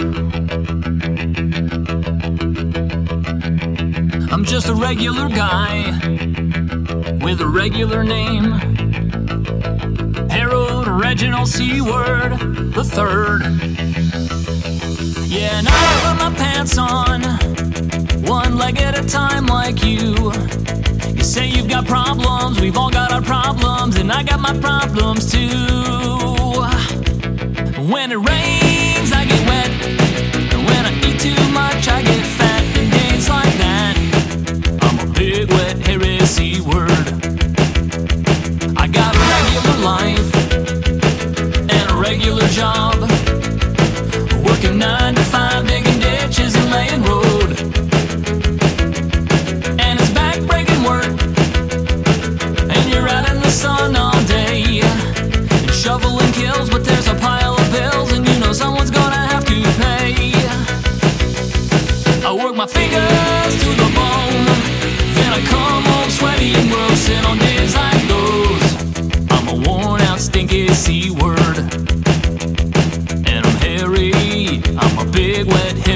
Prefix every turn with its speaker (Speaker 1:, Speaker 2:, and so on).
Speaker 1: I'm just a regular guy with a regular name. Harold Reginald Seward the third. Yeah, and I put my pants on one leg at a time like you. You say you've got problems, we've all got our problems, and I got my problems too. When it rains, I get wet, and when I eat too much, I get fat, and days like that, I'm a big wet hairy C-word. I got a regular life and a regular job, working 9 to 5, digging ditches and laying road. And it's back-breaking work, and you're out in the sun all day, and shoveling kills, but there's a pile of bills, and you know someone's gonna have to pay. I work my fingers to the bone, then I come home sweaty and gross, and on days like those, I'm a worn-out, stinky C-word. And I'm hairy, I'm a big wet